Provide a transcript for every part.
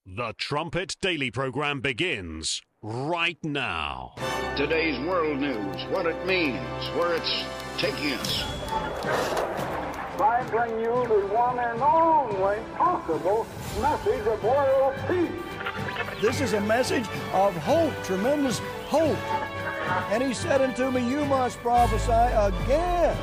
The Trumpet Daily program begins right now. Today's world news, what it means, where it's taking us. I bring you the one and only possible message of world peace. This is a message of hope, tremendous hope. And he said unto me, you must prophesy again.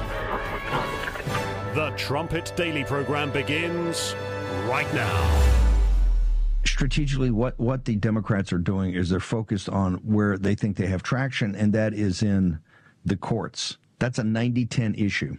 The Trumpet Daily program begins right now. Strategically, what the Democrats are doing is they're focused on where they think they have traction, and that is in the courts. That's a 90-10 issue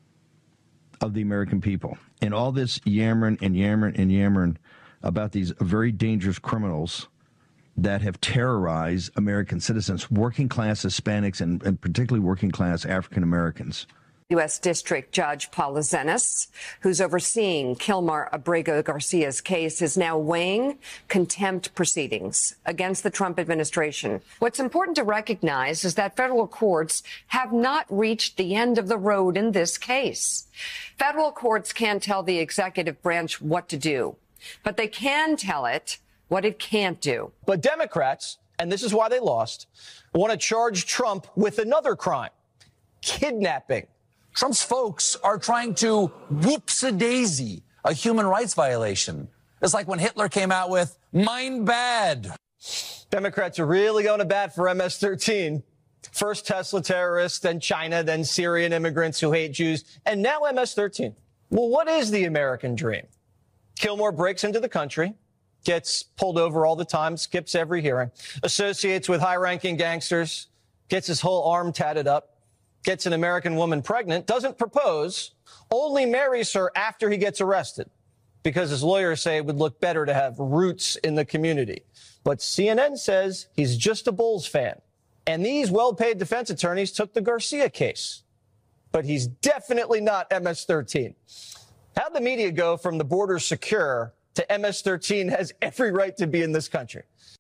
of the American people. And all this yammering about these very dangerous criminals that have terrorized American citizens, working class Hispanics, and particularly working class African Americans. U.S. District Judge Paula Zenas, who's overseeing Kilmar Abrego Garcia's case, is now weighing contempt proceedings against the Trump administration. What's important to recognize is that federal courts have not reached the end of the road in this case. Federal courts can't tell the executive branch what to do, but they can tell it what it can't do. But Democrats, and this is why they lost, want to charge Trump with another crime, kidnapping. Trump's folks are trying to whoops-a-daisy a human rights violation. It's like when Hitler came out with "Mein bad." Democrats are really going to bat for MS-13. First Tesla terrorists, then China, then Syrian immigrants who hate Jews, and now MS-13. Well, what is the American dream? Kilmore breaks into the country, gets pulled over all the time, skips every hearing, associates with high-ranking gangsters, gets his whole arm tatted up, gets an American woman pregnant, doesn't propose, only marries her after he gets arrested because his lawyers say it would look better to have roots in the community. But CNN says he's just a Bulls fan. And these well-paid defense attorneys took the Garcia case. But he's definitely not MS-13. How'd the media go from the border secure to MS-13 has every right to be in this country?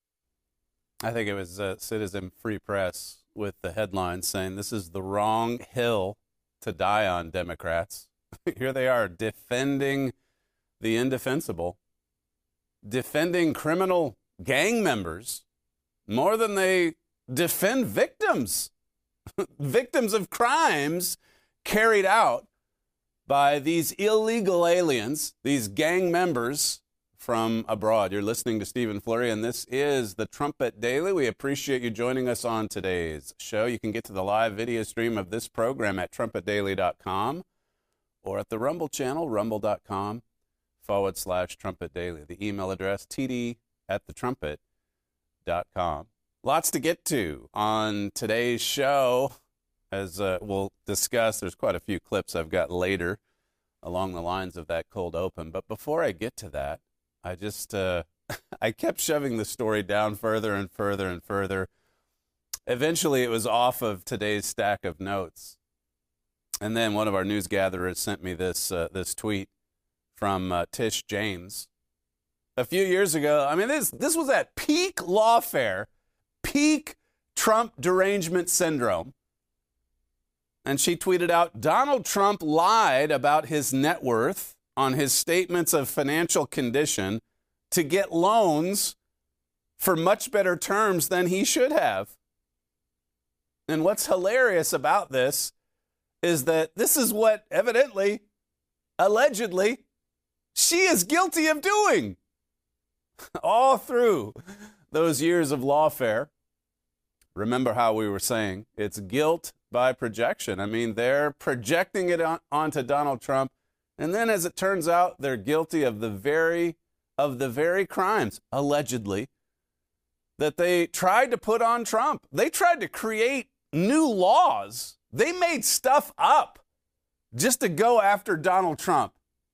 I think it was Citizen Free Press with the headline saying this is the wrong hill to die on, Democrats. Here they are defending the indefensible, defending criminal gang members more than they defend victims, victims of crimes carried out by these illegal aliens, these gang members from abroad. You're listening to Stephen Flurry, and this is the Trumpet Daily. We appreciate you joining us on today's show. You can get to the live video stream of this program at trumpetdaily.com or at the Rumble channel, rumble.com/Trumpet Daily. The email address, td@thetrumpet.com. Lots to get to on today's show. As we'll discuss, there's quite a few clips I've got later along the lines of that cold open. But before I get to that, I just, I kept shoving the story down further and further and further. Eventually, it was off of today's stack of notes. And then one of our news gatherers sent me this tweet from Tish James. A few years ago, I mean, this was at peak lawfare, peak Trump derangement syndrome. And she tweeted out, Donald Trump lied about his net worth on his statements of financial condition to get loans for much better terms than he should have. And what's hilarious about this is that this is what evidently, allegedly, she is guilty of doing all through those years of lawfare. Remember how we were saying it's guilt by projection. I mean, they're projecting it onto Donald Trump. And then, as it turns out, they're guilty of the very crimes, allegedly, that they tried to put on Trump. They tried to create new laws. They made stuff up just to go after Donald Trump.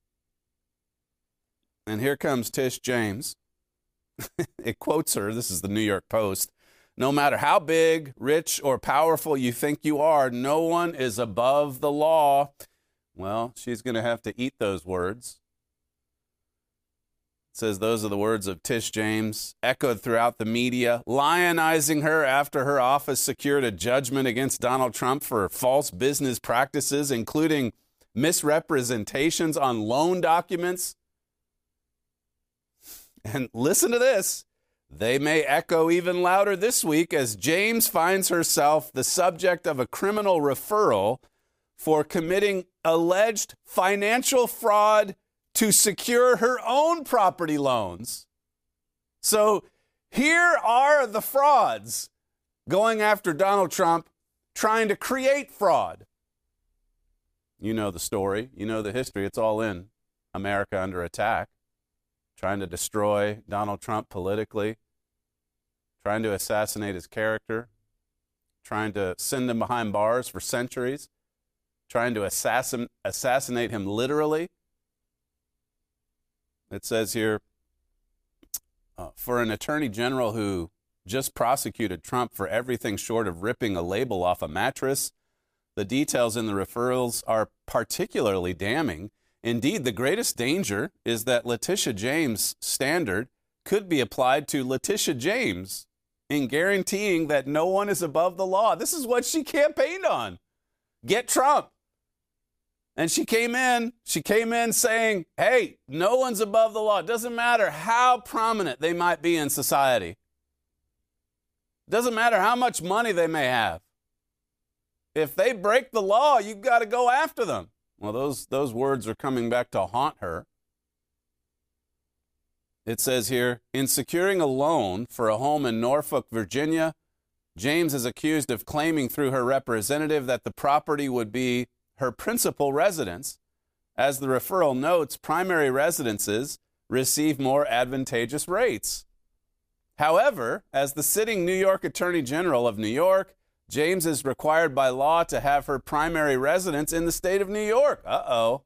And here comes Tish James. It quotes her. This is the New York Post. No matter how big, rich, or powerful you think you are, no one is above the law. Well, she's going to have to eat those words. It says those are the words of Tish James, echoed throughout the media, lionizing her after her office secured a judgment against Donald Trump for false business practices, including misrepresentations on loan documents. And listen to this. They may echo even louder this week as James finds herself the subject of a criminal referral for committing alleged financial fraud to secure her own property loans. So here are the frauds going after Donald Trump, trying to create fraud. You know the story. You know the history. It's all in America Under Attack, trying to destroy Donald Trump politically, trying to assassinate his character, trying to send him behind bars for centuries, trying to assassinate him literally. It says here, for an attorney general who just prosecuted Trump for everything short of ripping a label off a mattress, the details in the referrals are particularly damning. Indeed, the greatest danger is that Letitia James' standard could be applied to Letitia James in guaranteeing that no one is above the law. This is what she campaigned on. Get Trump. And she came in saying, hey, no one's above the law. It doesn't matter how prominent they might be in society. It doesn't matter how much money they may have. If they break the law, you've got to go after them. Well, those words are coming back to haunt her. It says here, in securing a loan for a home in Norfolk, Virginia, James is accused of claiming through her representative that the property would be her principal residence. As the referral notes, primary residences receive more advantageous rates. However, as the sitting New York Attorney General of New York, James is required by law to have her primary residence in the state of New York. Uh-oh.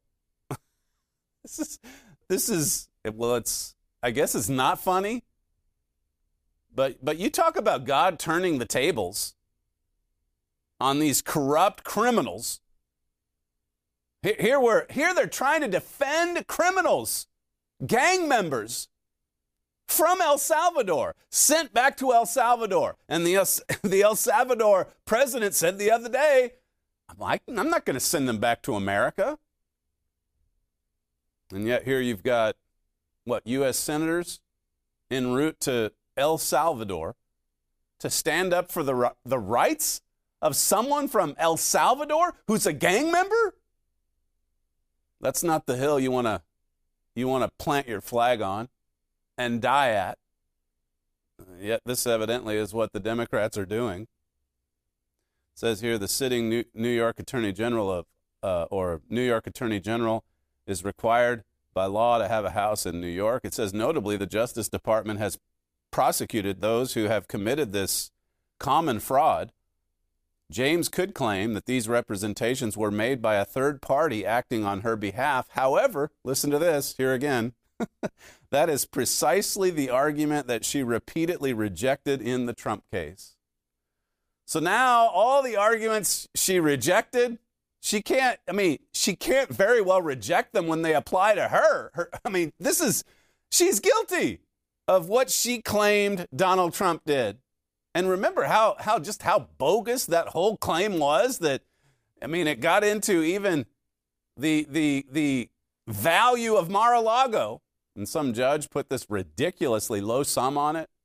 This is, well, I guess it's not funny. But you talk about God turning the tables on these corrupt criminals. Here they're trying to defend criminals, gang members from El Salvador, sent back to El Salvador. And the El Salvador president said the other day, I'm not going to send them back to America. And yet here you've got, U.S. senators en route to El Salvador to stand up for the rights of someone from El Salvador who's a gang member? That's not the hill you want to plant your flag on and die at. Yet this evidently is what the Democrats are doing. It says here the sitting New York Attorney General New York Attorney General is required by law to have a house in New York. It says notably the Justice Department has prosecuted those who have committed this common fraud. James could claim that these representations were made by a third party acting on her behalf. However, listen to this here again. That is precisely the argument that she repeatedly rejected in the Trump case. So now all the arguments she rejected, she can't very well reject them when they apply to her. She's guilty of what she claimed Donald Trump did. And remember how bogus that whole claim was, that, it got into even the value of Mar-a-Lago. And some judge put this ridiculously low sum on it.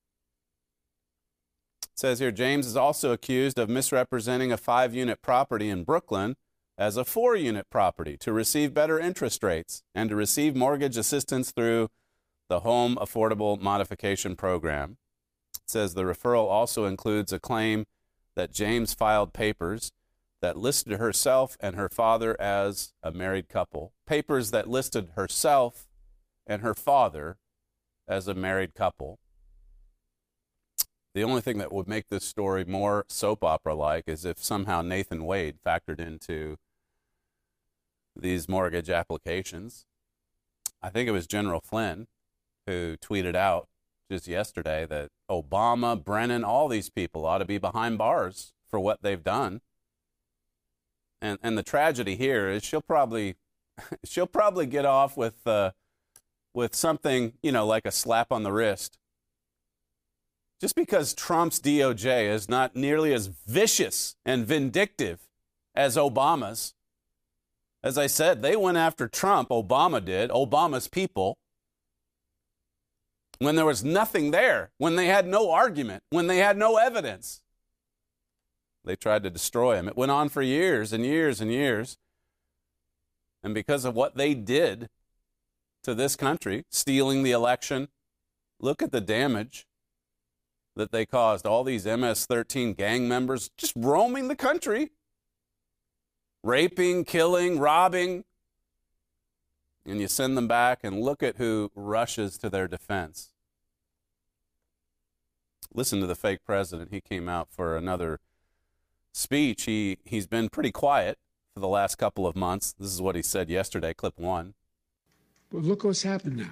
It says here, James is also accused of misrepresenting a 5-unit property in Brooklyn as a 4-unit property to receive better interest rates and to receive mortgage assistance through the Home Affordable Modification Program. It says the referral also includes a claim that James filed papers that listed herself and her father as a married couple. Papers that listed herself and her father as a married couple. The only thing that would make this story more soap opera-like is if somehow Nathan Wade factored into these mortgage applications. I think it was General Flynn who tweeted out just yesterday that Obama, Brennan, all these people ought to be behind bars for what they've done. And the tragedy here is she'll probably get off with something, like a slap on the wrist. Just because Trump's DOJ is not nearly as vicious and vindictive as Obama's. As I said, they went after Trump, Obama did, Obama's people. when there was nothing there, when they had no argument, when they had no evidence. They tried to destroy him. It went on for years and years and years. And because of what they did to this country, stealing the election, look at the damage that they caused. All these MS-13 gang members just roaming the country, raping, killing, robbing. And you send them back, and look at who rushes to their defense. Listen to the fake president. He came out for another speech. He's been pretty quiet for the last couple of months. This is what he said yesterday, clip 1. But look what's happened now.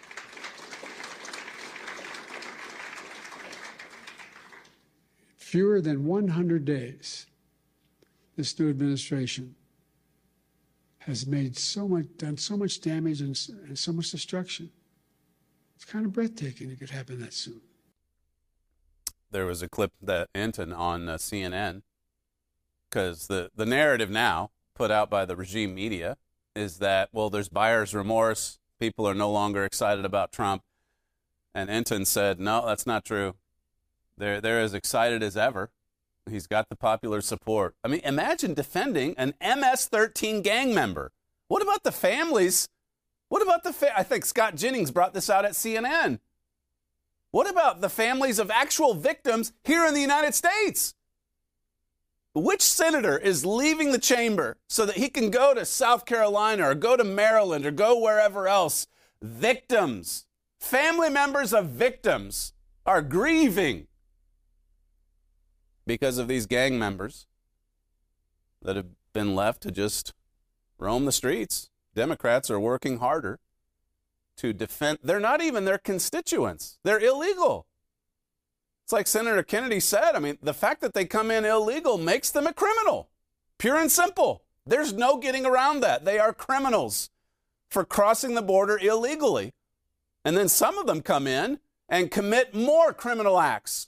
Fewer than 100 days, this new administration has done so much damage and so much destruction. It's kind of breathtaking it could happen that soon. There was a clip that Enton on CNN, because the narrative now put out by the regime media is that, well, there's buyer's remorse. People are no longer excited about Trump. And Enton said, no, that's not true. They're as excited as ever. He's got the popular support. I mean, imagine defending an MS-13 gang member. What about the families? What about I think Scott Jennings brought this out at CNN. What about the families of actual victims here in the United States? Which senator is leaving the chamber so that he can go to South Carolina or go to Maryland or go wherever else? Victims, family members of victims are grieving because of these gang members that have been left to just roam the streets. Democrats are working harder to defend. They're not even their constituents. They're illegal. It's like Senator Kennedy said. I mean, the fact that they come in illegal makes them a criminal. Pure and simple. There's no getting around that. They are criminals for crossing the border illegally. And then some of them come in and commit more criminal acts.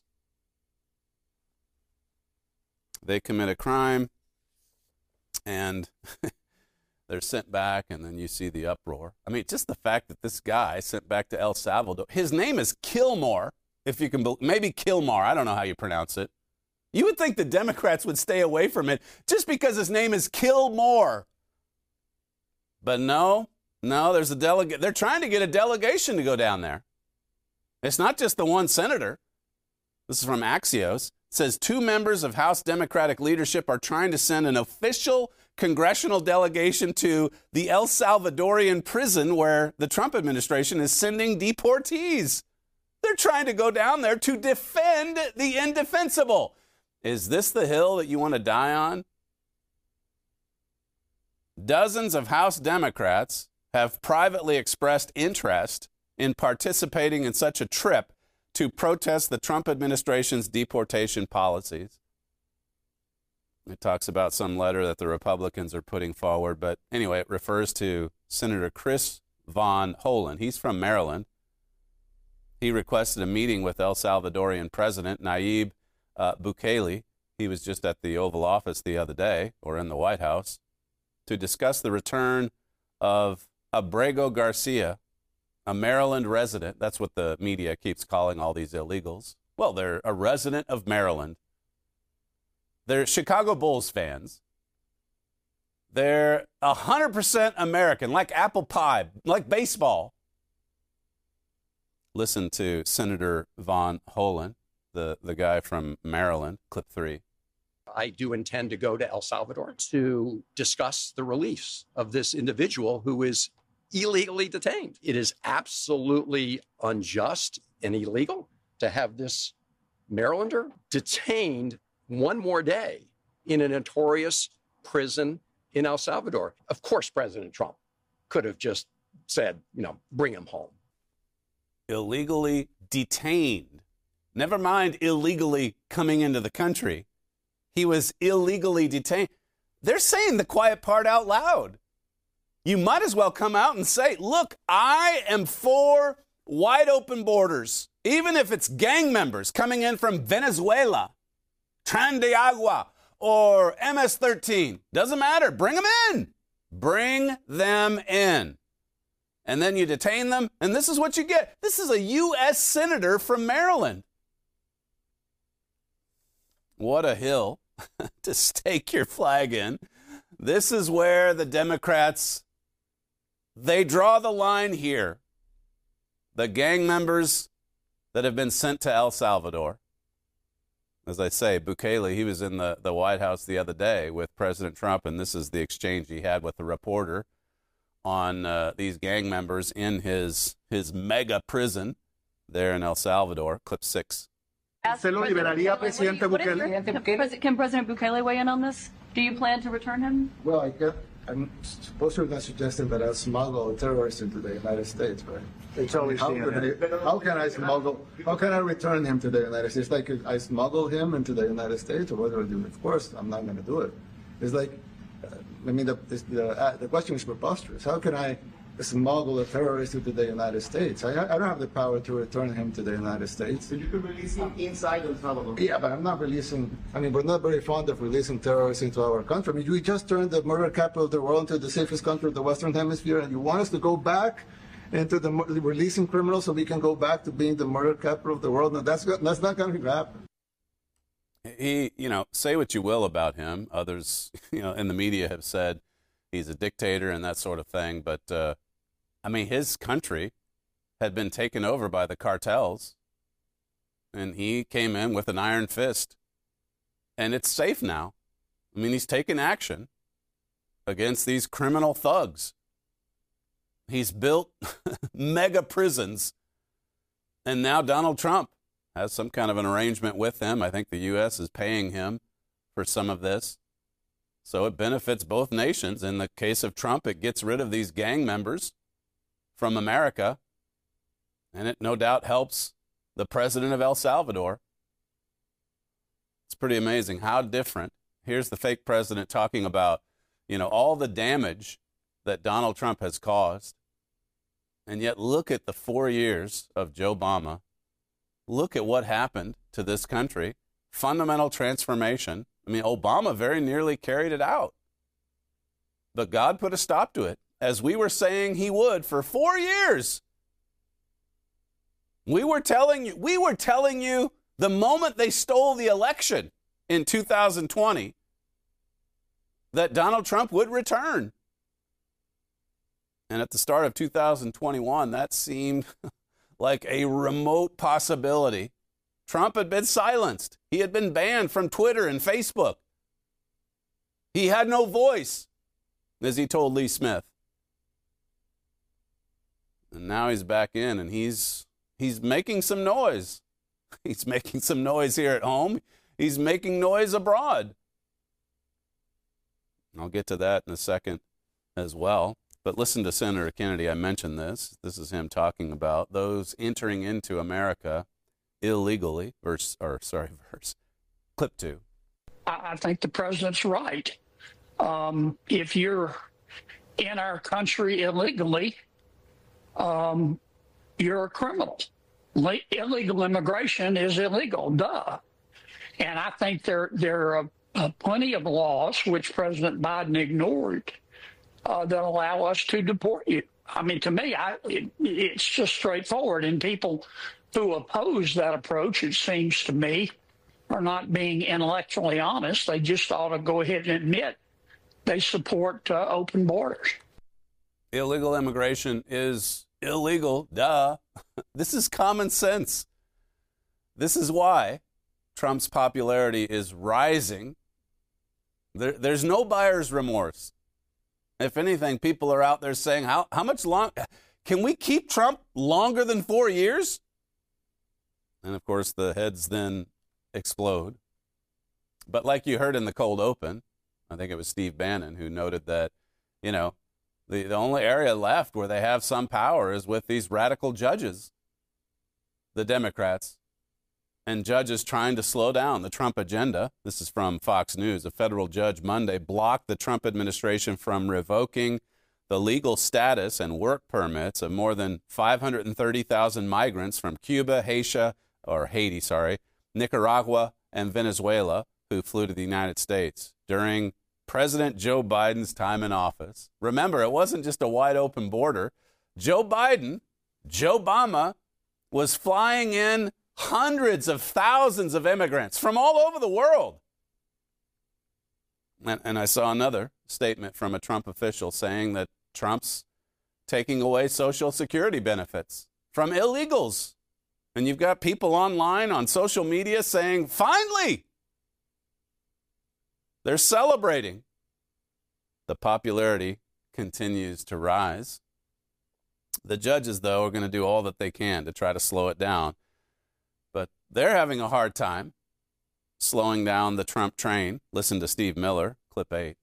They commit a crime and they're sent back, and then you see the uproar. I mean, just the fact that this guy sent back to El Salvador, his name is Kilmore, if you can, maybe Kilmar, I don't know how you pronounce it. You would think the Democrats would stay away from it just because his name is Kilmore. But no, there's a delegate. They're trying to get a delegation to go down there. It's not just the one senator. This is from Axios. It says 2 members of House Democratic leadership are trying to send an official congressional delegation to the El Salvadorian prison where the Trump administration is sending deportees. They're trying to go down there to defend the indefensible. Is this the hill that you want to die on? Dozens of House Democrats have privately expressed interest in participating in such a trip to protest the Trump administration's deportation policies. It talks about some letter that the Republicans are putting forward, but anyway, it refers to Senator Chris Van Hollen. He's from Maryland. He requested a meeting with El Salvadorian President Nayib Bukele. He was just at the Oval Office the other day, or in the White House, to discuss the return of Abrego Garcia, a Maryland resident. That's what the media keeps calling all these illegals. Well, they're a resident of Maryland. They're Chicago Bulls fans. They're 100% American, like apple pie, like baseball. Listen to Senator Van Hollen, the guy from Maryland, clip 3. I do intend to go to El Salvador to discuss the release of this individual who is illegally detained. It is absolutely unjust and illegal to have this Marylander detained one more day in a notorious prison in El Salvador. Of course, President Trump could have just said, bring him home. Illegally detained. Never mind illegally coming into the country. He was illegally detained. They're saying the quiet part out loud. You might as well come out and say, look, I am for wide open borders, even if it's gang members coming in from Venezuela, Tren de Agua, or MS-13. Doesn't matter. Bring them in. Bring them in. and then you detain them, and this is what you get. This is a U.S. senator from Maryland. What a hill to stake your flag in. This is where the Democrats, they draw the line here. The gang members that have been sent to El Salvador. As I say, Bukele, he was in the White House the other day with President Trump, and this is the exchange he had with the reporter on these gang members in his mega prison there in El Salvador. Clip 6. Can President Bukele weigh in on this? Do you plan to return him? Well, I'm supposed to be suggesting that I smuggle a terrorist into the United States, right? How can I return him to the United States? Like I smuggle him into the United States, or what do I do? Of course, I'm not going to do it. It's like, the question is preposterous. How can I smuggle a terrorist into the United States? I don't have the power to return him to the United States. So you can release him inside El Salvador? Yeah, but I'm not releasing, we're not very fond of releasing terrorists into our country. We just turned the murder capital of the world into the safest country of the Western Hemisphere, and you want us to go back into the releasing criminals so we can go back to being the murder capital of the world? No, that's not going to happen. He, say what you will about him. Others, in the media have said he's a dictator and that sort of thing. But, his country had been taken over by the cartels, and he came in with an iron fist. And it's safe now. He's taken action against these criminal thugs. He's built mega prisons. And now Donald Trump has some kind of an arrangement with him. I think the U.S. is paying him for some of this. So it benefits both nations. In the case of Trump, it gets rid of these gang members from America. And it no doubt helps the president of El Salvador. It's pretty amazing how different. Here's the fake president talking about, all the damage that Donald Trump has caused. And yet look at the 4 years of Joe Obama. Look at what happened to this country. Fundamental transformation. Obama very nearly carried it out. But God put a stop to it, as we were saying he would for 4 years. We were telling you the moment they stole the election in 2020 that Donald Trump would return. And at the start of 2021, that seemed like a remote possibility. Trump had been silenced. He had been banned from Twitter and Facebook. He had no voice, as he told Lee Smith. And now he's back in, and he's making some noise. He's making some noise here at home. He's making noise abroad. I'll get to that in a second as well. But listen to Senator Kennedy. I mentioned this. This is him talking about those entering into America illegally. Verse. Clip 2. I think the president's right. If you're in our country illegally, you're a criminal. Illegal immigration is illegal, duh. And I think there are plenty of laws which President Biden ignored that allow us to deport you. To me, it's just straightforward. And people who oppose that approach, it seems to me, are not being intellectually honest. They just ought to go ahead and admit they support open borders. Illegal immigration is illegal, duh. This is common sense. This is why Trump's popularity is rising. There's no buyer's remorse. If anything, people are out there saying, how much longer? Can we keep Trump longer than 4 years? And, of course, the heads then explode. But like you heard in the cold open, I think it was Steve Bannon who noted that, the only area left where they have some power is with these radical judges, the Democrats, and judges trying to slow down the Trump agenda. This is from Fox News. A federal judge Monday blocked the Trump administration from revoking the legal status and work permits of more than 530,000 migrants from Cuba, Haiti, Nicaragua, and Venezuela who flew to the United States during President Joe Biden's time in office. Remember, it wasn't just a wide open border. Joe Biden, Joe Obama, was flying in hundreds of thousands of immigrants from all over the world. And I saw another statement from a Trump official saying that Trump's taking away Social Security benefits from illegals. And you've got people online on social media saying, finally, they're celebrating. The popularity continues to rise. The judges, though, are going to do all that they can to try to slow it down. But they're having a hard time slowing down the Trump train. Listen to Steve Miller, clip 8.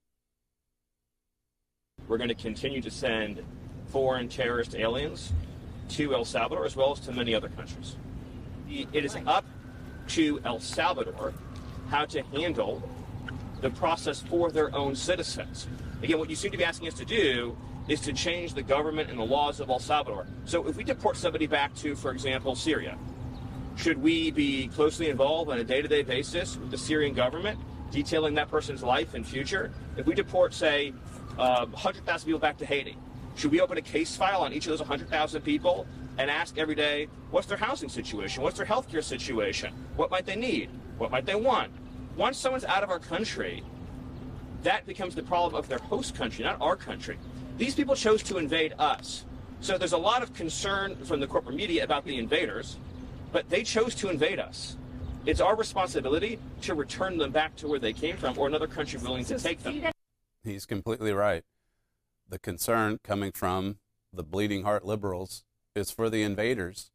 We're going to continue to send foreign terrorist aliens to El Salvador as well as to many other countries. It is up to El Salvador how to handle the process for their own citizens. Again, what you seem to be asking us to do is to change the government and the laws of El Salvador. So if we deport somebody back to, for example, Syria, should we be closely involved on a day-to-day basis with the Syrian government, detailing that person's life and future? If we deport, say, 100,000 people back to Haiti, should we open a case file on each of those 100,000 people and ask every day, what's their housing situation? What's their healthcare situation? What might they need? What might they want? Once someone's out of our country, that becomes the problem of their host country, not our country. These people chose to invade us. So there's a lot of concern from the corporate media about the invaders, but they chose to invade us. It's our responsibility to return them back to where they came from or another country willing to take them. He's completely right. The concern coming from the bleeding heart liberals is for the invaders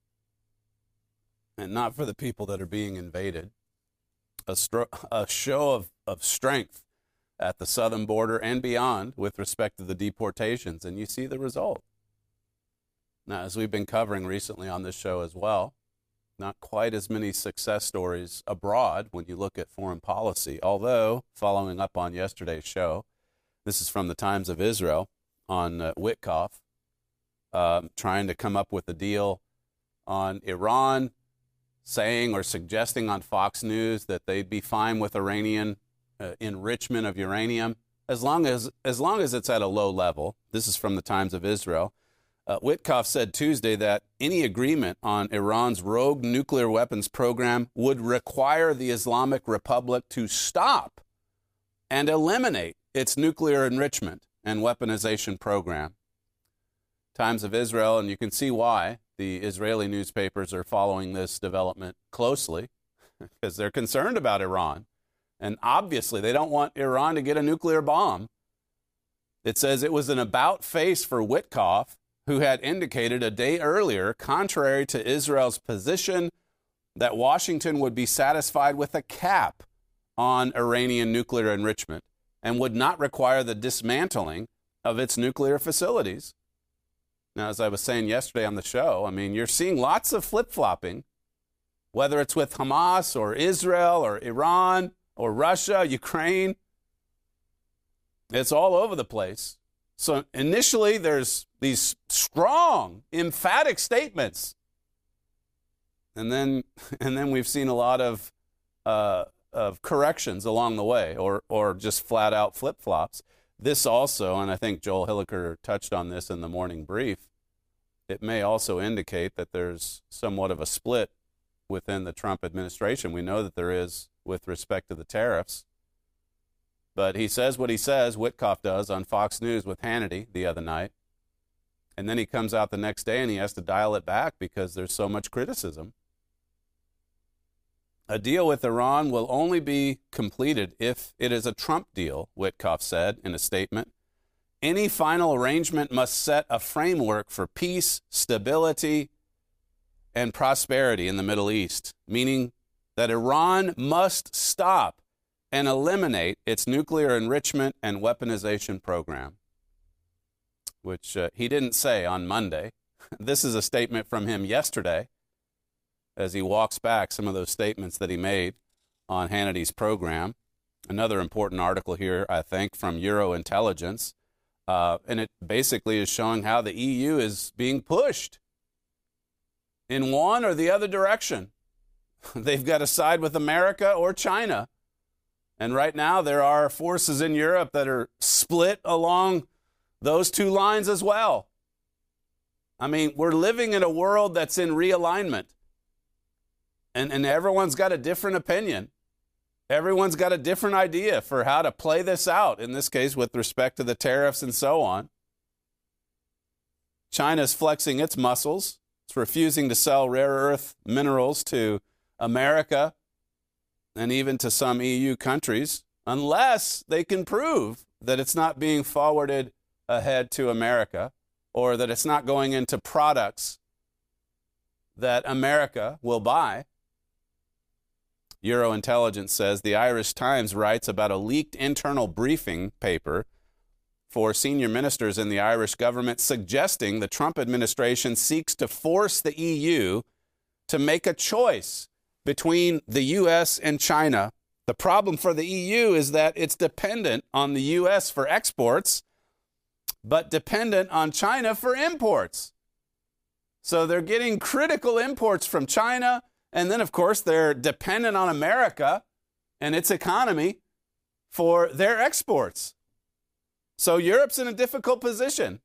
and not for the people that are being invaded. A show of strength at the southern border and beyond with respect to the deportations, and you see the result. Now, as we've been covering recently on this show as well, not quite as many success stories abroad when you look at foreign policy, although, following up on yesterday's show, this is from the Times of Israel on Witkoff, trying to come up with a deal on Iran, saying or suggesting on Fox News that they'd be fine with Iranian enrichment of uranium as long as it's at a low level. This is from the Times of Israel. Witkoff said Tuesday that any agreement on Iran's rogue nuclear weapons program would require the Islamic Republic to stop and eliminate its nuclear enrichment and weaponization program. Times of Israel, and you can see why the Israeli newspapers are following this development closely, because they're concerned about Iran. And obviously, they don't want Iran to get a nuclear bomb. It says it was an about face for Witkoff, who had indicated a day earlier, contrary to Israel's position, that Washington would be satisfied with a cap on Iranian nuclear enrichment and would not require the dismantling of its nuclear facilities. Now, as I was saying yesterday on the show, I mean, you're seeing lots of flip-flopping, whether it's with Hamas or Israel or Iran or Russia, Ukraine. It's all over the place. So initially, there's these strong, emphatic statements. And then we've seen a lot of corrections along the way or just flat-out flip-flops. This also, and I think Joel Hilliker touched on this in the morning brief, it may also indicate that there's somewhat of a split within the Trump administration. We know that there is with respect to the tariffs. But he says what he says, Witkoff does, on Fox News with Hannity the other night. And then he comes out the next day and he has to dial it back because there's so much criticism. A deal with Iran will only be completed if it is a Trump deal, Witkoff said in a statement. Any final arrangement must set a framework for peace, stability, and prosperity in the Middle East, meaning that Iran must stop and eliminate its nuclear enrichment and weaponization program, which he didn't say on Monday. This is a statement from him yesterday as he walks back some of those statements that he made on Hannity's program. Another important article here, I think, from Eurointelligence, and it basically is showing how the EU is being pushed in one or the other direction. They've got to side with America or China. And right now there are forces in Europe that are split along those two lines as well. I mean, we're living in a world that's in realignment. And everyone's got a different opinion. Everyone's got a different idea for how to play this out, in this case, with respect to the tariffs and so on. China's flexing its muscles. It's refusing to sell rare earth minerals to America and even to some EU countries unless they can prove that it's not being forwarded ahead to America or that it's not going into products that America will buy. Eurointelligence says the Irish Times writes about a leaked internal briefing paper for senior ministers in the Irish government suggesting the Trump administration seeks to force the EU to make a choice between the U.S. and China. The problem for the EU is that it's dependent on the U.S. for exports, but dependent on China for imports. So they're getting critical imports from China, and then, of course, they're dependent on America and its economy for their exports. So Europe's in a difficult position.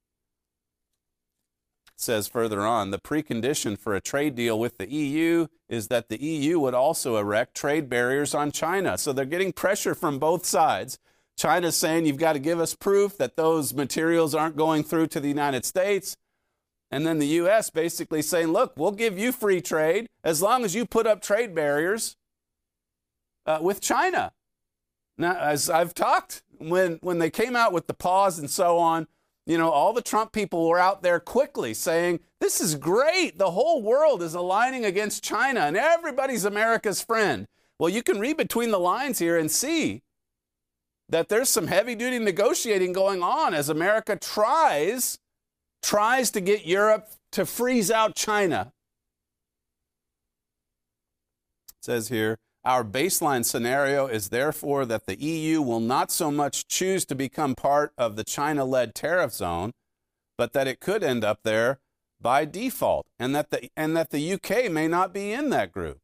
It says further on, the precondition for a trade deal with the EU is that the EU would also erect trade barriers on China. So they're getting pressure from both sides. China's saying you've got to give us proof that those materials aren't going through to the United States. And then the U.S. basically saying, look, we'll give you free trade as long as you put up trade barriers with China. Now, as I've talked, when they came out with the pause and so on, you know, all the Trump people were out there quickly saying, this is great. The whole world is aligning against China and everybody's America's friend. Well, you can read between the lines here and see that there's some heavy-duty negotiating going on as America tries to get Europe to freeze out China. It says here, our baseline scenario is therefore that the EU will not so much choose to become part of the China-led tariff zone, but that it could end up there by default, and that the UK may not be in that group.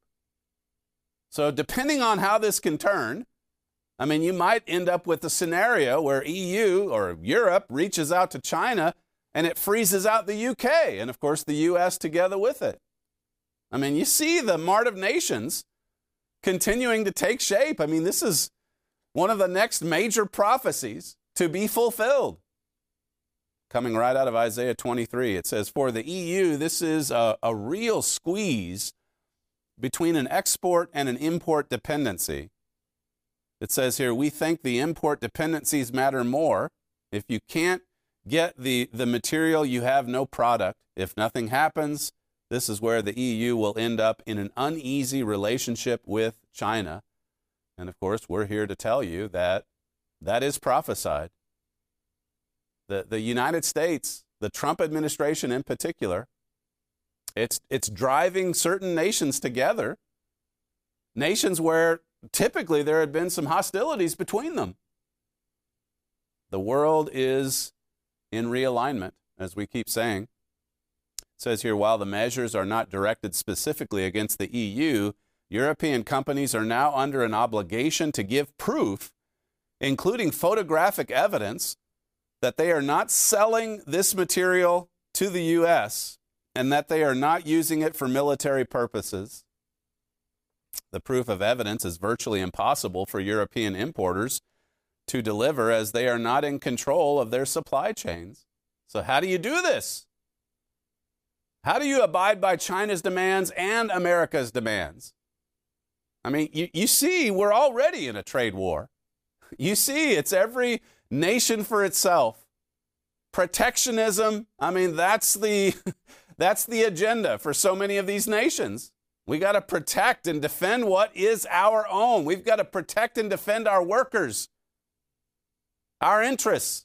So depending on how this can turn, I mean, you might end up with a scenario where EU or Europe reaches out to China and it freezes out the UK and, of course, the US together with it. I mean, you see the mart of nations continuing to take shape. I mean, this is one of the next major prophecies to be fulfilled. Coming right out of Isaiah 23, it says, for the EU, this is a real squeeze between an export and an import dependency. It says here, we think the import dependencies matter more. If you can't get the material, you have no product. If nothing happens, this is where the EU will end up in an uneasy relationship with China. And of course, we're here to tell you that that is prophesied. The United States, the Trump administration in particular, it's driving certain nations together, nations where typically there had been some hostilities between them. The world is in realignment, as we keep saying. It says here, while the measures are not directed specifically against the EU, European companies are now under an obligation to give proof, including photographic evidence, that they are not selling this material to the U.S. and that they are not using it for military purposes. The proof of evidence is virtually impossible for European importers to deliver as they are not in control of their supply chains. So how do you do this? How do you abide by China's demands and America's demands? I mean, you see, we're already in a trade war. You see, it's every nation for itself. Protectionism, I mean, that's the agenda for so many of these nations. We got to protect and defend what is our own. We've got to protect and defend our workers, our interests.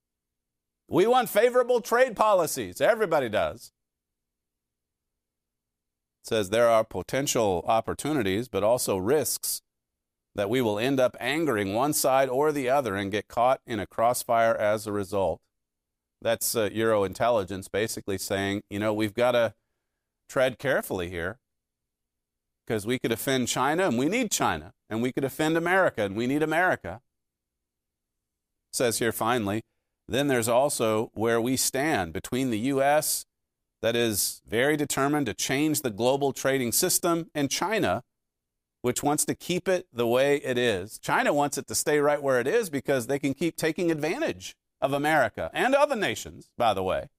We want favorable trade policies. Everybody does. It says there are potential opportunities, but also risks that we will end up angering one side or the other and get caught in a crossfire as a result. That's Eurointelligence basically saying, you know, we've got to tread carefully here because we could offend China and we need China, and we could offend America and we need America. It says here finally, then there's also where we stand between the U.S. that is very determined to change the global trading system, and China, which wants to keep it the way it is. China wants it to stay right where it is because they can keep taking advantage of America and other nations, by the way.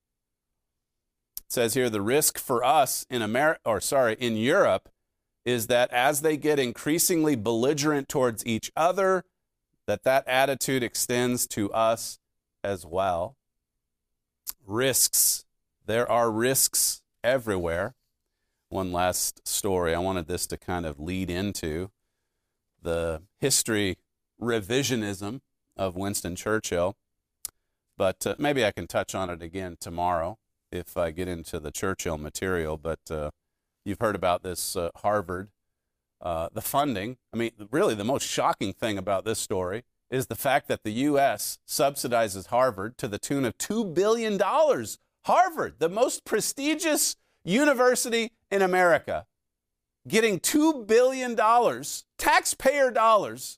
It says here the risk for us in in Europe is that as they get increasingly belligerent towards each other, that attitude extends to us as well. Risks. There are risks everywhere. One last story. I wanted this to kind of lead into the history revisionism of Winston Churchill, but maybe I can touch on it again tomorrow if I get into the Churchill material. But you've heard about this Harvard, the funding. I mean, really the most shocking thing about this story is the fact that the U.S. subsidizes Harvard to the tune of $2 billion. Harvard, the most prestigious university in America, getting $2 billion, taxpayer dollars.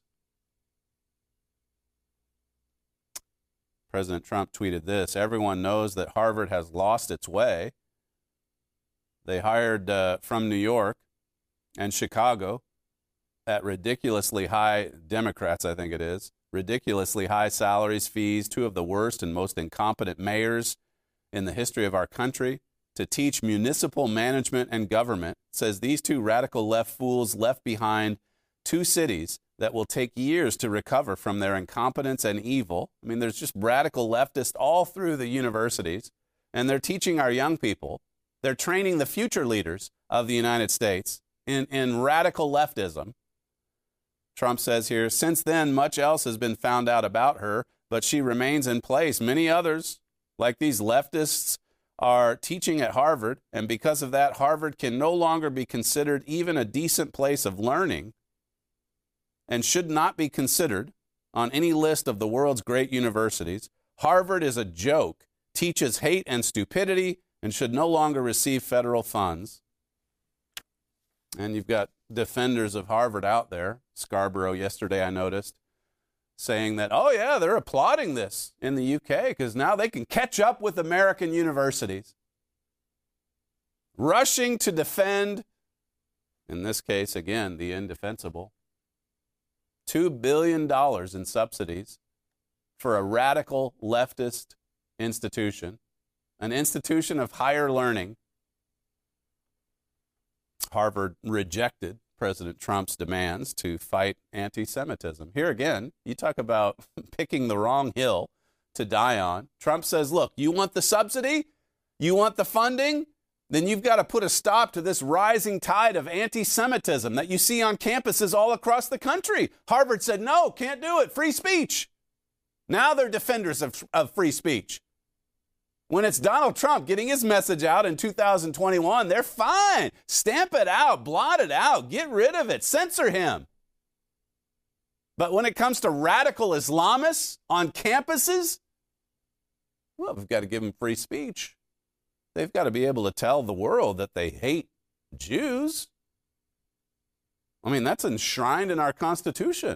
President Trump tweeted this: everyone knows that Harvard has lost its way. They hired from New York and Chicago at ridiculously high, Democrats I think it is, ridiculously high salaries, fees, two of the worst and most incompetent mayors in the history of our country, to teach municipal management and government. Says these two radical left fools left behind two cities that will take years to recover from their incompetence and evil. I mean, there's just radical leftists all through the universities, and they're teaching our young people. They're training the future leaders of the United States in radical leftism. Trump says here, since then, much else has been found out about her, but she remains in place. Many others, like these leftists, are teaching at Harvard, and because of that, Harvard can no longer be considered even a decent place of learning and should not be considered on any list of the world's great universities. Harvard is a joke, teaches hate and stupidity, and should no longer receive federal funds. And you've got defenders of Harvard out there. Scarborough yesterday, I noticed, saying that, oh yeah, they're applauding this in the UK because now they can catch up with American universities. Rushing to defend, in this case, again, the indefensible. $2 billion in subsidies for a radical leftist institution, an institution of higher learning. Harvard rejected President Trump's demands to fight anti-Semitism. Here again, you talk about picking the wrong hill to die on. Trump says, look, you want the subsidy? You want the funding? Then you've got to put a stop to this rising tide of anti-Semitism that you see on campuses all across the country. Harvard said, no, can't do it. Free speech. Now they're defenders of free speech. When it's Donald Trump getting his message out in 2021, they're fine. Stamp it out, blot it out, get rid of it, censor him. But when it comes to radical Islamists on campuses, well, we've got to give them free speech. They've got to be able to tell the world that they hate Jews. I mean, that's enshrined in our Constitution.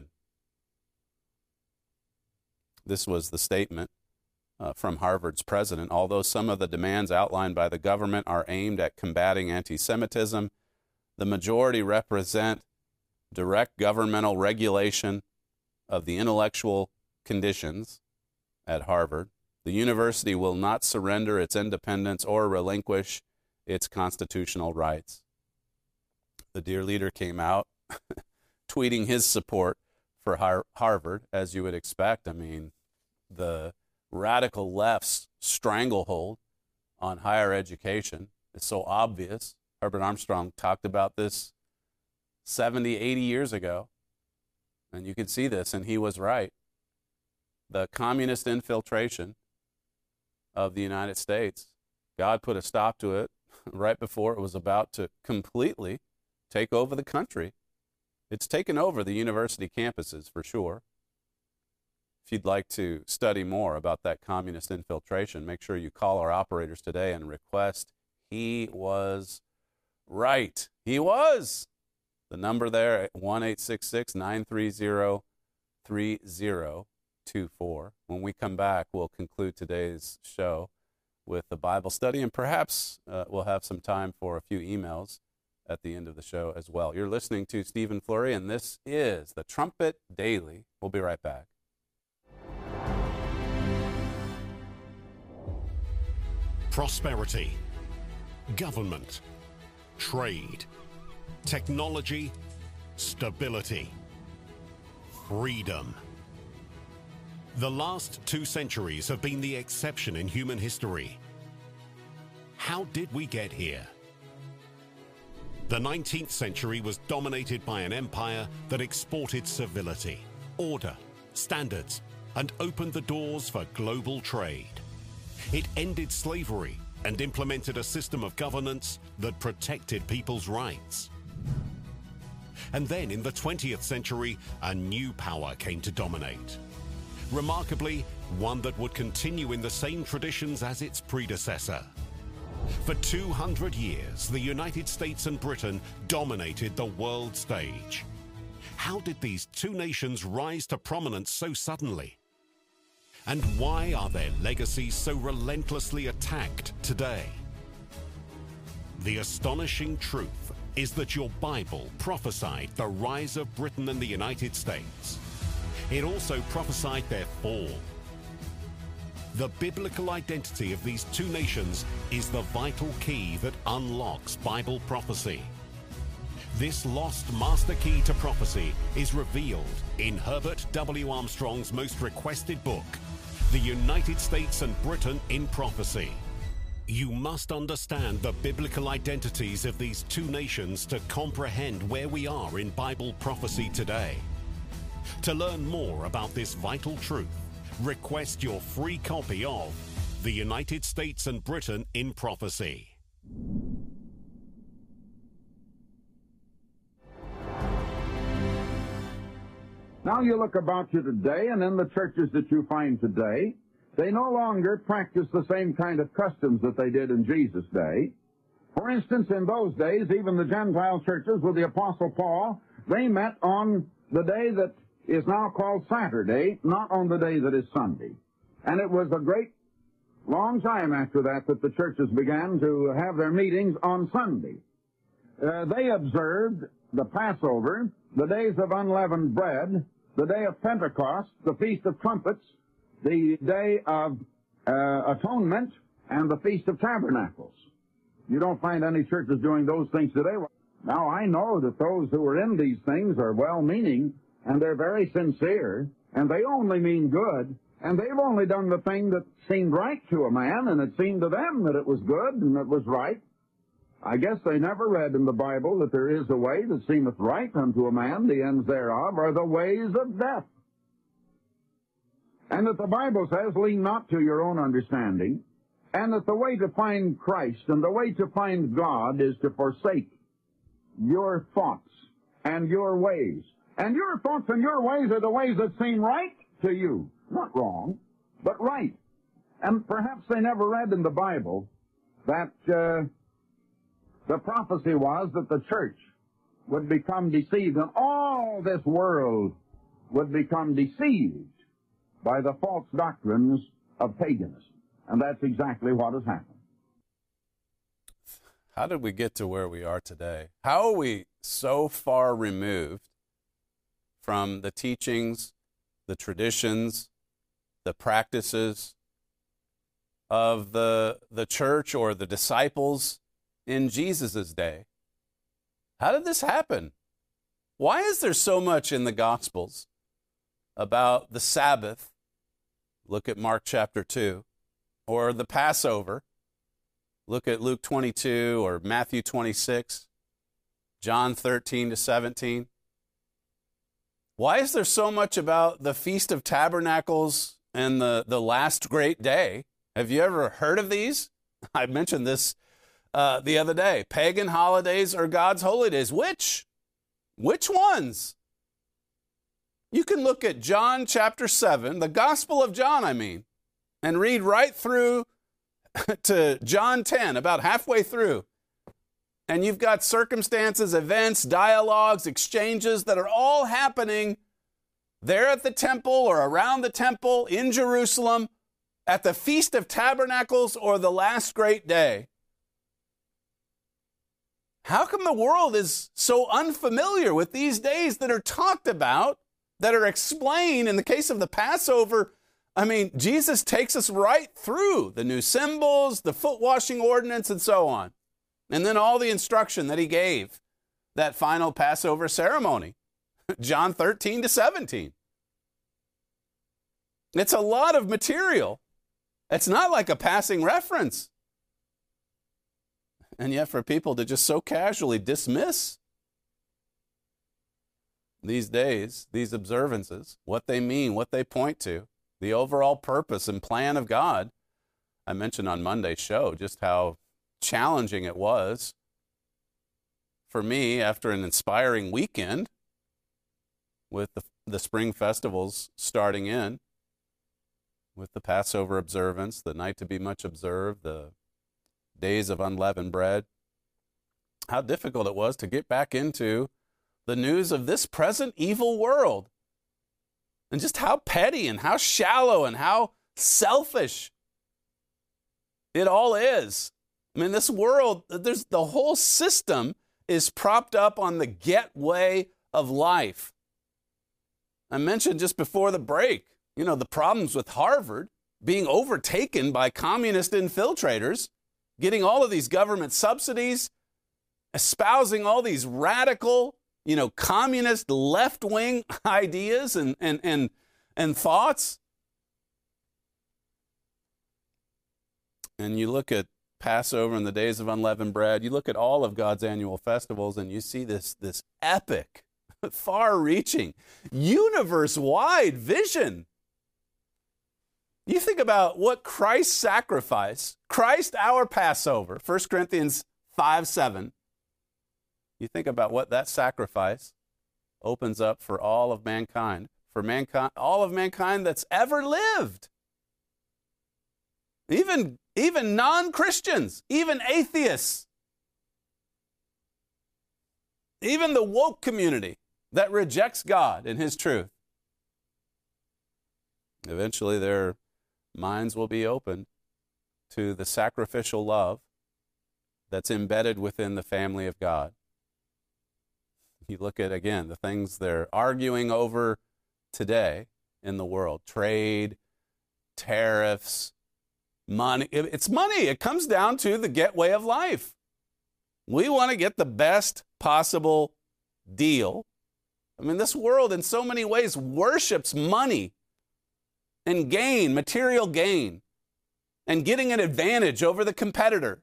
This was the statement from Harvard's president. Although some of the demands outlined by the government are aimed at combating anti-Semitism, the majority represent direct governmental regulation of the intellectual conditions at Harvard. The university will not surrender its independence or relinquish its constitutional rights. The dear leader came out tweeting his support for Harvard, as you would expect. I mean, the radical left's stranglehold on higher education is so obvious. Herbert Armstrong talked about this 70, 80 years ago, and you could see this, and he was right. The communist infiltration of the United States, God put a stop to it right before it was about to completely take over the country. It's taken over the university campuses for sure. If you'd like to study more about that communist infiltration, make sure you call our operators today and request He Was Right. He was. The number there, 1-866-930-3024. When we come back, we'll conclude today's show with the Bible study, and perhaps we'll have some time for a few emails at the end of the show as well. You're listening to Stephen Flurry, and this is the Trumpet Daily. We'll be right back. Prosperity, government, trade, technology, stability, freedom. The last 2 centuries have been the exception in human history. How did we get here? The 19th century was dominated by an empire that exported civility, order, standards, and opened the doors for global trade. It ended slavery and implemented a system of governance that protected people's rights. And then in the 20th century, a new power came to dominate. Remarkably, one that would continue in the same traditions as its predecessor. For 200 years, the United States and Britain dominated the world stage. How did these two nations rise to prominence so suddenly? And why are their legacies so relentlessly attacked today? The astonishing truth is that your Bible prophesied the rise of Britain and the United States. It also prophesied their fall. The biblical identity of these two nations is the vital key that unlocks Bible prophecy. This lost master key to prophecy is revealed in Herbert W. Armstrong's most requested book, The United States and Britain in Prophecy. You must understand the biblical identities of these two nations to comprehend where we are in Bible prophecy today. To learn more about this vital truth, request your free copy of The United States and Britain in Prophecy. Now you look about you today, and in the churches that you find today, they no longer practice the same kind of customs that they did in Jesus' day. For instance, in those days, even the Gentile churches with the Apostle Paul, they met on the day that is now called Saturday, not on the day that is Sunday. And it was a great long time after that that the churches began to have their meetings on Sunday. They observed the Passover, the days of unleavened bread, the day of Pentecost, the Feast of Trumpets, the Day of Atonement, and the Feast of Tabernacles. You don't find any churches doing those things today. Now, I know that those who are in these things are well-meaning, and they're very sincere, and they only mean good, and they've only done the thing that seemed right to a man, and it seemed to them that it was good and it was right. I guess they never read in the Bible that there is a way that seemeth right unto a man, the ends thereof are the ways of death. And that the Bible says, lean not to your own understanding, and that the way to find Christ and the way to find God is to forsake your thoughts and your ways. And your thoughts and your ways are the ways that seem right to you. Not wrong, but right. And perhaps they never read in the Bible that the prophecy was that the church would become deceived, and all this world would become deceived by the false doctrines of paganism. And that's exactly what has happened. How did we get to where we are today? How are we so far removed from the teachings, the traditions, the practices of the church or the disciples in Jesus' day? How did this happen? Why is there so much in the Gospels about the Sabbath? Look at Mark chapter 2. Or the Passover. Look at Luke 22 or Matthew 26. John 13 to 17. Why is there so much about the Feast of Tabernacles and the last great day? Have you ever heard of these? I mentioned this the other day. Pagan holidays or God's holy days? Which ones? You can look at John chapter 7, the Gospel of John, and read right through to John 10, about halfway through. And you've got circumstances, events, dialogues, exchanges that are all happening there at the temple or around the temple in Jerusalem at the Feast of Tabernacles or the last great day? How come the world is so unfamiliar with these days that are talked about, that are explained? In the case of the Passover, I mean, Jesus takes us right through the new symbols, the foot washing ordinance, and so on. And then all the instruction that he gave, that final Passover ceremony, John 13 to 17. It's a lot of material. It's not like a passing reference. And yet for people to just so casually dismiss these days, these observances, what they mean, what they point to, the overall purpose and plan of God. I mentioned on Monday's show just how challenging it was for me after an inspiring weekend with the spring festivals starting in, with the Passover observance, the night to be much observed, the days of unleavened bread, how difficult it was to get back into the news of this present evil world, and just how petty and how shallow and how selfish it all is. I mean, this world, the whole system is propped up on the get way of life. I mentioned just before the break, the problems with Harvard being overtaken by communist infiltrators, getting all of these government subsidies, espousing all these radical, communist left-wing ideas and thoughts. And you look at Passover and the days of unleavened bread, you look at all of God's annual festivals, and you see this epic, far-reaching, universe-wide vision. You think about what Christ sacrificed, Christ our Passover, 1 Corinthians 5:7. You think about what that sacrifice opens up for all of mankind, all of mankind that's ever lived. Even non-Christians, even atheists, even the woke community that rejects God and his truth. Eventually their minds will be opened to the sacrificial love that's embedded within the family of God. You look at, again, the things they're arguing over today in the world: trade, tariffs, money. It's money. It comes down to the get way of life. We want to get the best possible deal. I mean, this world in so many ways worships money and gain, material gain, and getting an advantage over the competitor.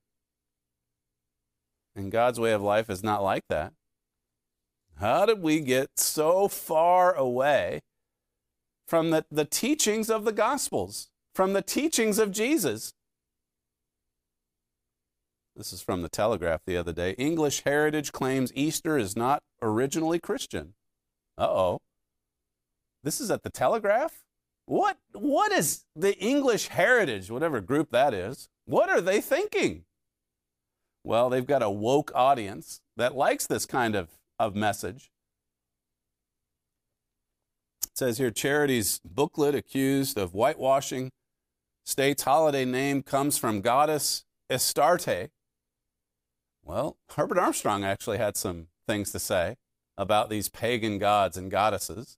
And God's way of life is not like that. How did we get so far away from the teachings of the Gospels, from the teachings of Jesus? This is from the Telegraph the other day. English Heritage claims Easter is not originally Christian. Uh-oh. This is at the Telegraph? What is the English Heritage, whatever group that is, what are they thinking? Well, they've got a woke audience that likes this kind of message. It says here, Charity's booklet accused of whitewashing states holiday name comes from goddess Astarte. Well, Herbert Armstrong actually had some things to say about these pagan gods and goddesses.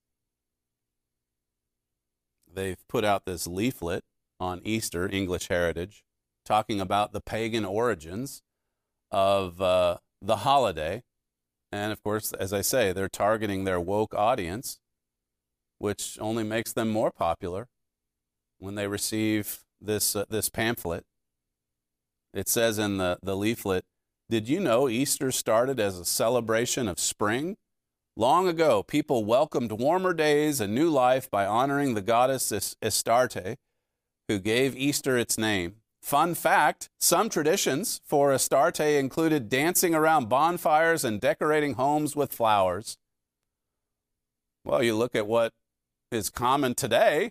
They've put out this leaflet on Easter, English Heritage, talking about the pagan origins of the holiday. And of course, as I say, they're targeting their woke audience, which only makes them more popular when they receive this pamphlet. It says in the leaflet, "Did you know Easter started as a celebration of spring? Long ago, people welcomed warmer days and new life by honoring the goddess Astarte, who gave Easter its name. Fun fact, some traditions for Astarte included dancing around bonfires and decorating homes with flowers." Well, you look at what is common today,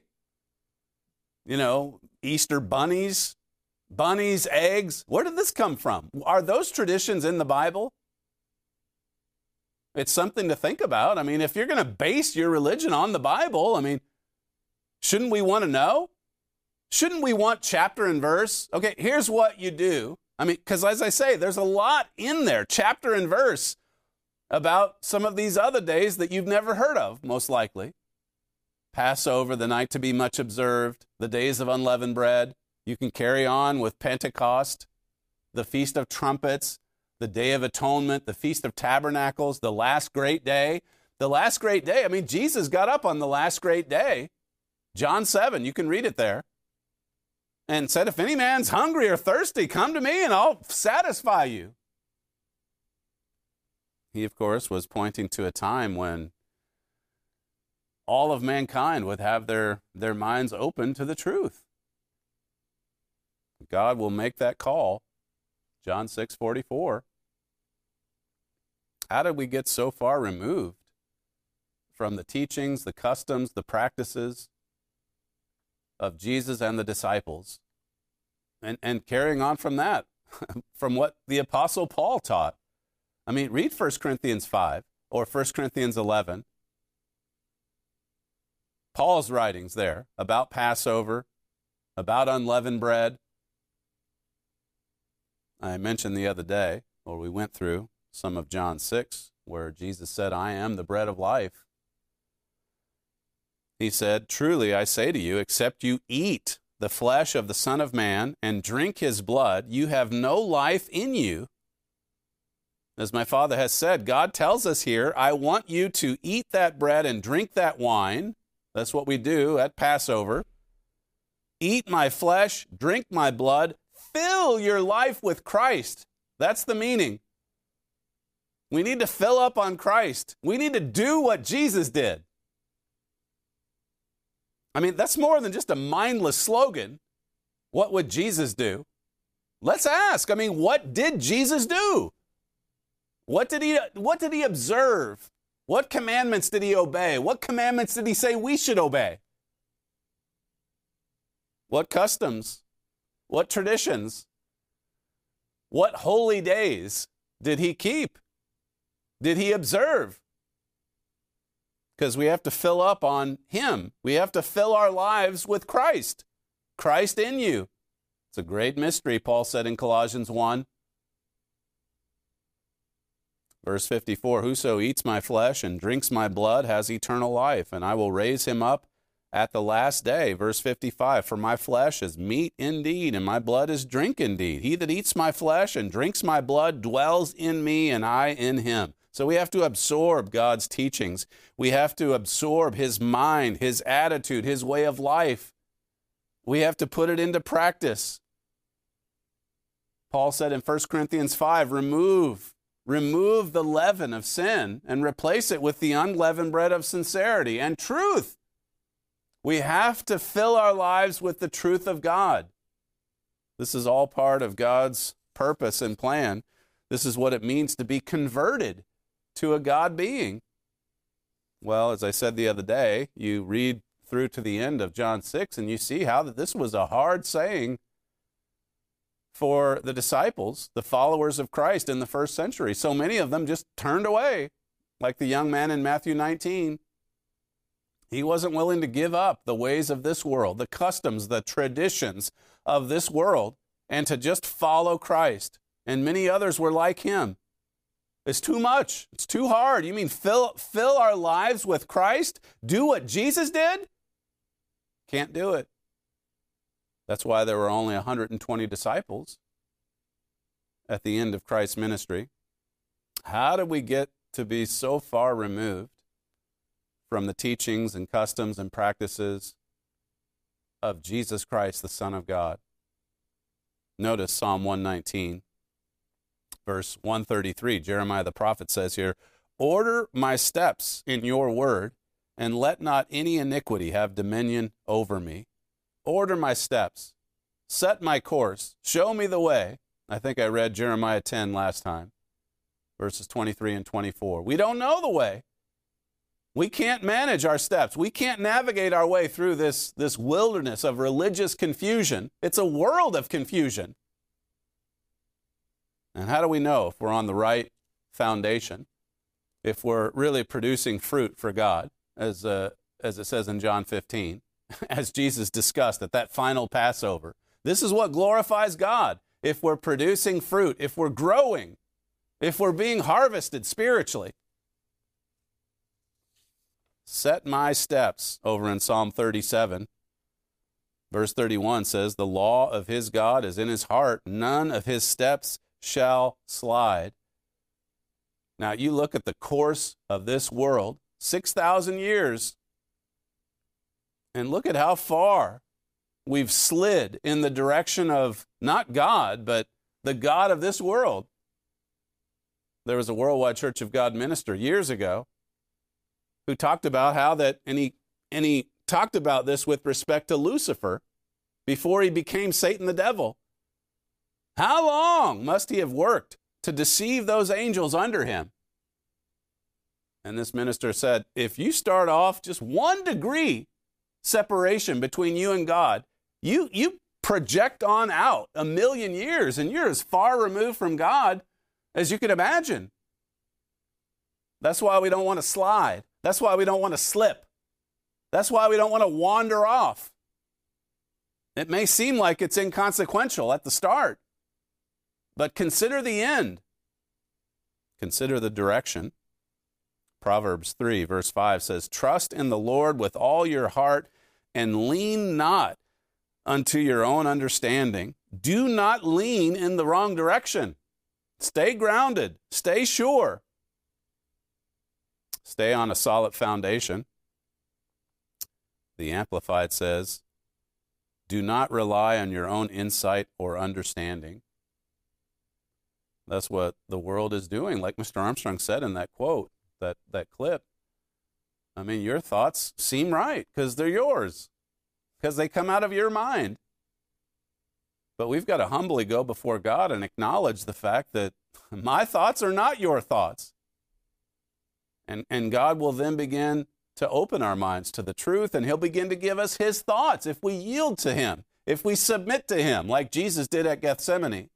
Easter bunnies, eggs. Where did this come from? Are those traditions in the Bible? It's something to think about. I mean, if you're going to base your religion on the Bible, shouldn't we want to know? Shouldn't we want chapter and verse? Okay, here's what you do. I mean, because as I say, there's a lot in there, chapter and verse, about some of these other days that you've never heard of, most likely. Passover, the night to be much observed, the days of unleavened bread. You can carry on with Pentecost, the Feast of Trumpets, the Day of Atonement, the Feast of Tabernacles, the last great day. The last great day, I mean, Jesus got up on the last great day. John 7, you can read it there. And said, if any man's hungry or thirsty, come to me and I'll satisfy you. He, of course, was pointing to a time when all of mankind would have their minds open to the truth. God will make that call. John 6:44. How did we get so far removed from the teachings, the customs, the practices of Jesus and the disciples? And carrying on from that, from what the Apostle Paul taught. I mean, read 1 Corinthians 5 or 1 Corinthians 11. Paul's writings there about Passover, about unleavened bread. I mentioned the other day, or we went through some of John 6, where Jesus said, I am the bread of life. He said, truly I say to you, except you eat the flesh of the Son of Man and drink his blood, you have no life in you. As my Father has said, God tells us here, I want you to eat that bread and drink that wine. That's what we do at Passover. Eat my flesh, drink my blood, fill your life with Christ. That's the meaning. We need to fill up on Christ. We need to do what Jesus did. I mean, that's more than just a mindless slogan. What would Jesus do? Let's ask. I mean, what did Jesus do? What did he observe? What commandments did he obey? What commandments did he say we should obey? What customs? What traditions? What holy days did he keep? Did he observe? Because we have to fill up on him. We have to fill our lives with Christ. Christ in you. It's a great mystery, Paul said in Colossians 1. Verse 54, whoso eats my flesh and drinks my blood has eternal life, and I will raise him up at the last day. Verse 55, for my flesh is meat indeed, and my blood is drink indeed. He that eats my flesh and drinks my blood dwells in me, and I in him. So we have to absorb God's teachings. We have to absorb his mind, his attitude, his way of life. We have to put it into practice. Paul said in 1 Corinthians 5, remove the leaven of sin and replace it with the unleavened bread of sincerity and truth. We have to fill our lives with the truth of God. This is all part of God's purpose and plan. This is what it means to be converted to a God being. Well, as I said the other day, you read through to the end of John 6 and you see how that this was a hard saying for the disciples, the followers of Christ in the first century. So many of them just turned away, like the young man in Matthew 19. He wasn't willing to give up the ways of this world, the customs, the traditions of this world, and to just follow Christ. And many others were like him. It's too much. It's too hard. You mean fill our lives with Christ? Do what Jesus did? Can't do it. That's why there were only 120 disciples at the end of Christ's ministry. How did we get to be so far removed from the teachings and customs and practices of Jesus Christ, the Son of God? Notice Psalm 119, verse 133. Jeremiah the prophet says here, order my steps in your word, and let not any iniquity have dominion over me. Order my steps, set my course, show me the way. I think I read Jeremiah 10 last time, verses 23 and 24. We don't know the way. We can't manage our steps. We can't navigate our way through this wilderness of religious confusion. It's a world of confusion. And how do we know if we're on the right foundation, if we're really producing fruit for God, as it says in John 15? as Jesus discussed at that final Passover. This is what glorifies God. If we're producing fruit, if we're growing, if we're being harvested spiritually. Set my steps, over in Psalm 37. Verse 31 says, the law of his God is in his heart. None of his steps shall slide. Now, you look at the course of this world, 6,000 years, and look at how far we've slid in the direction of not God, but the God of this world. There was a Worldwide Church of God minister years ago who talked about how that, and he talked about this with respect to Lucifer before he became Satan the devil. How long must he have worked to deceive those angels under him? And this minister said, if you start off just 1 degree separation between you and God, you project on out 1,000,000 years, and you're as far removed from God as you can imagine. That's why we don't want to slide. That's why we don't want to slip. That's why we don't want to wander off. It may seem like it's inconsequential at the start, but consider the end. Consider the direction. Proverbs 3, verse 5 says, trust in the Lord with all your heart and lean not unto your own understanding. Do not lean in the wrong direction. Stay grounded. Stay sure. Stay on a solid foundation. The Amplified says, do not rely on your own insight or understanding. That's what the world is doing, like Mr. Armstrong said in that quote, that clip. I mean, your thoughts seem right because they're yours, because they come out of your mind. But we've got to humbly go before God and acknowledge the fact that my thoughts are not your thoughts. And God will then begin to open our minds to the truth, and he'll begin to give us his thoughts if we yield to him, if we submit to him, like Jesus did at Gethsemane.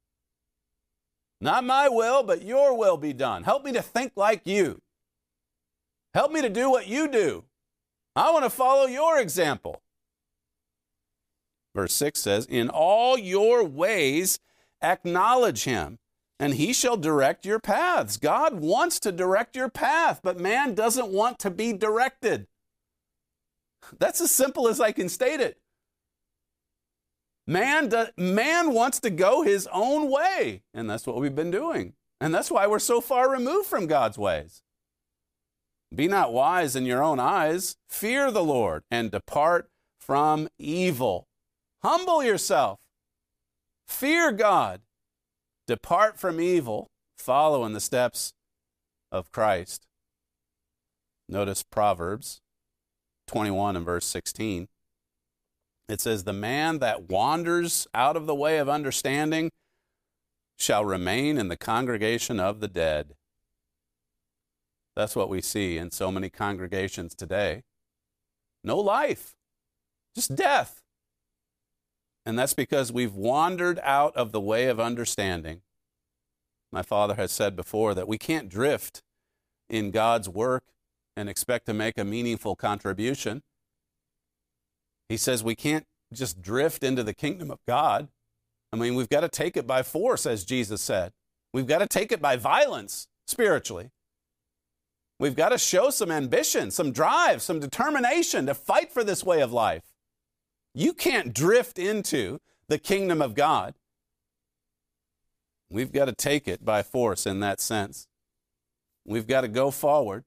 Not my will, but your will be done. Help me to think like you. Help me to do what you do. I want to follow your example. Verse 6 says, in all your ways acknowledge him, and he shall direct your paths. God wants to direct your path, but man doesn't want to be directed. That's as simple as I can state it. Man wants to go his own way, and that's what we've been doing. And that's why we're so far removed from God's ways. Be not wise in your own eyes. Fear the Lord and depart from evil. Humble yourself. Fear God. Depart from evil. Follow in the steps of Christ. Notice Proverbs 21 and verse 16. It says, the man that wanders out of the way of understanding shall remain in the congregation of the dead. That's what we see in so many congregations today. No life, just death. And that's because we've wandered out of the way of understanding. My father has said before that we can't drift in God's work and expect to make a meaningful contribution. He says we can't just drift into the kingdom of God. I mean, we've got to take it by force, as Jesus said. We've got to take it by violence, spiritually. We've got to show some ambition, some drive, some determination to fight for this way of life. You can't drift into the kingdom of God. We've got to take it by force in that sense. We've got to go forward,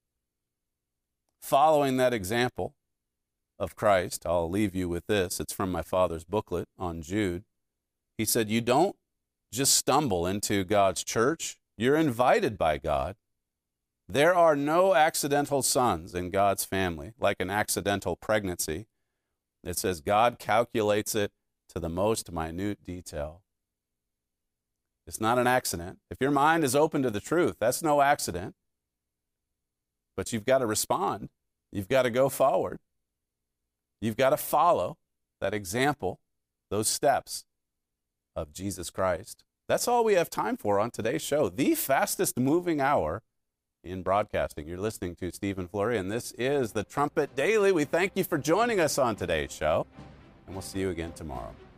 following that example of Christ. I'll leave you with this. It's from my father's booklet on Jude. He said, you don't just stumble into God's church. You're invited by God. There are no accidental sons in God's family, like an accidental pregnancy. It says God calculates it to the most minute detail. It's not an accident. If your mind is open to the truth, that's no accident. But you've got to respond. You've got to go forward. You've got to follow that example, those steps of Jesus Christ. That's all we have time for on today's show. The fastest moving hour in broadcasting. You're listening to Stephen Flurry, and this is the Trumpet Daily. We thank you for joining us on today's show, and we'll see you again tomorrow.